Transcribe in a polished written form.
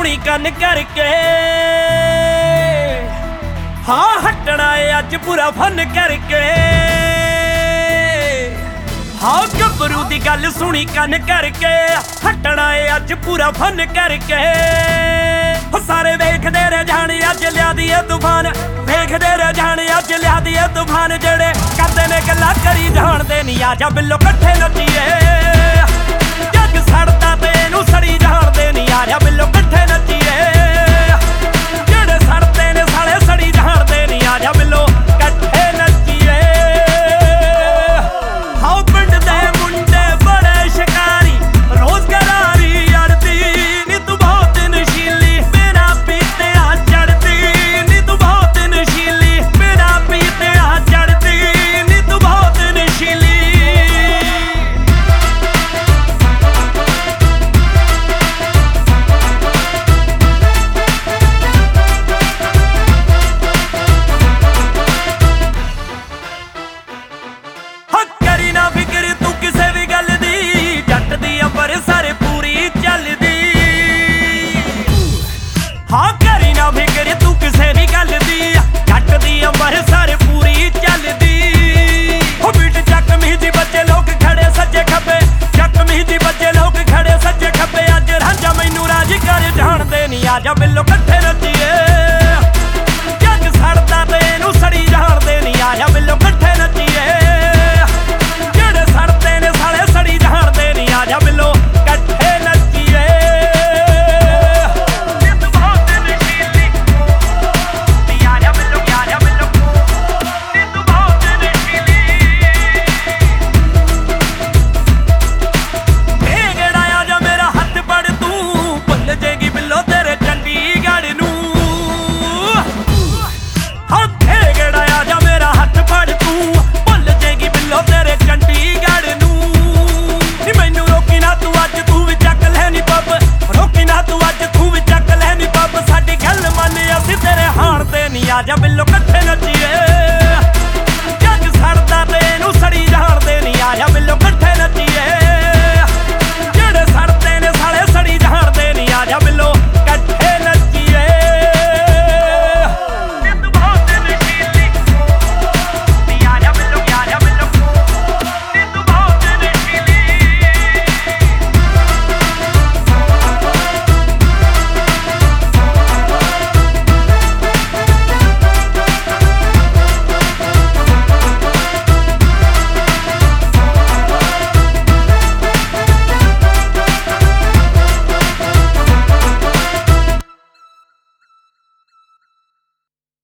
ਸੁਣੀ ਕੰਨ ਕਰਕੇ। ਹਾਂ ਹਟਣਾ ਏ ਅੱਜ ਪੂਰਾ ਫਨ ਕਰਕੇ। ਹਾਂ ਗੱਭਰੂ ਦੀ ਗੱਲ ਸੁਣੀ ਕੰਨ ਕਰਕੇ। ਹਟਣਾ ਏ ਅੱਜ ਪੂਰਾ ਫਨ ਕਰਕੇ। ਸਾਰੇ ਵੇਖਦੇ ਰਹਿ ਜਾਣ ਅੱਜ ਲਿਆ ਦੀ ਏ ਤੂਫਾਨ। ਵੇਖਦੇ ਰਹਿ ਜਾਣ ਅੱਜ ਲਿਆ ਦੀ ਏ ਤੂਫਾਨ। ਜਿਹੜੇ ਕਰਦੇ ਨੇ ਗੱਲਾਂ ਕਰੀ ਜਾਣਦੇ ਨਹੀਂ। ਆ ਜਾ ਬਿੱਲੋ ਇਕੱਠੇ ਨੱਚੀਏ। ਜੱਗ ਸੜਦਾ ਤੇ ਇਹਨੂੰ ਸੜੀ ਜਾਣਦੇ ਨਹੀਂ। ਆ ਜਾ ਬਿੱਲੋ ਇਕੱਠੇ ਨੱਚੀਏ। ਜਿਹੜੇ ਸੜਦੇ ਨੇ ਸਾਲੇ ਸੜੀ ਜਾਣਦੇ ਨਹੀਂ। ਆ ਜਾ ਬਿੱਲੋ ਇਕੱਠੇ ਨੱਚੀਏ। ਹਾਂ ਪਿੰਡ ਦੇ ਮੁੰਡੇ ਬੜੇ ਸ਼ਿਕਾਰੀ ਰੋਜ਼ ਕਰਾਰੀ ਅੜਦੀ ਨੀ ਤੂੰ ਬਹੁਤ ਨਸ਼ੀਲੀ ਬਿਨਾ ਪੀਤੇ ਆ ਚੜਦੀ ਨੀ ਤੂੰ ਬਹੁਤ ਨਸ਼ੀਲੀ ਬਿਨਾ ਪੀਤੇ ਆ ਚੜਦੀ ਨੀ ਤੂੰ ਬਹੁਤ ਨਸ਼ੀਲੀ। ਕਰੀ ਨਾ ਫਿਕਰ ਤੂੰ ਕਿਸੇ ਵੀ ਗੱਲ ਦੀ। ਜੱਟ ਦੀ ਅੰਬਰਸਰ ਪੂਰੀ ਚੱਲਦੀ। ਹਾਂ ਕਰੀ ਨਾ ਫਿਕਰ ਤੂੰ ਕਿਸੇ ਵੀ ਗੱਲ ਦੀ। ਜੱਟ ਦੀ ਅੰਬਰਸਰ ਪੂਰੀ ਚੱਲਦੀ। ਹੋ ਬੀਟ ਚੱਕਮੀ ਦੀ ਬੱਚੇ ਲੋਕ ਖੜੇ ਸੱਜੇ ਖੱਬੇ। ਚੱਕਮੀ ਦੀ ਬੱਚੇ ਲੋਕ ਖੜੇ ਸੱਜੇ ਖੱਬੇ। ਅੱਜ ਰਾਂਝਾ ਮੈਨੂੰ ਰਾਜ ਕਰ ਜਾਣਦੇ ਨਹੀਂ। ਆ ਜਾ ਬਿੱਲੋ ਇਕੱਠੇ ਨੱਚੀਏ। ਜੱਗ ਸੜਦਾ ਤੇ ਇਹਨੂੰ ਸੜੀ ਜਾਣਦੇ ਨਹੀਂ। ਆ ਜਾ ਬਿੱਲੋ ਇਕੱਠੇ ਨੱਚੀਏ। ਜਿਹੜੇ ਸੜਦੇ ਨੇ ਸਾਲੇ ਸੜੀ ਜਾਣਦੇ ਨਹੀਂ। ਆ ਜਾ ਬਿੱਲੋ ਇਕੱਠੇ ਨੱਚੀਏ। ਨਿੱਤ ਬਹੁਤ ਨਸ਼ੀਲੀ ਨੀ। ਆ ਜਾ ਬਿੱਲੋ ਨਿੱਤ ਬਹੁਤ ਨਸ਼ੀਲੀ। ਢੇਗੜਾ ਆ ਜਾ ਮੇਰਾ ਹੱਥ ਫੜ ਤੂੰ। ਭੁੱਲ ਜੇਗੀ ਬਿੱਲੋ ਤੇਰੇ ਚੰਡੀਗੜ੍ਹ ਨੂੰ। ਹਾਂ ਢੇਗੜਾ ਆ ਜਾ ਮੇਰਾ ਹੱਥ ਫੜ ਤੂੰ। ਭੁੱਲ ਜੇਗੀ ਬਿੱਲੋ ਤੇਰੇ ਚੰਡੀਗੜ੍ਹ ਨੂੰ। ਨੀ ਮੈਨੂੰ ਰੋਕੀ ਨਾ ਤੂੰ ਅੱਜ ਤੂੰ ਵੀ ਚੱਕ ਲੈ ਨੀ ਪੱਬ। ਰੋਕੀ ਨਾ ਤੂੰ ਅੱਜ ਤੂੰ ਵੀ ਚੱਕ ਲੈ ਨੀ ਪੱਬ। ਸਾਡੀ ਗੱਲ ਮੰਨ ਅਸੀਂ ਤੇਰੇ ਹਾਣ ਤੇ ਨਹੀਂ। ਆ ਜਾ ਬਿੱਲੋ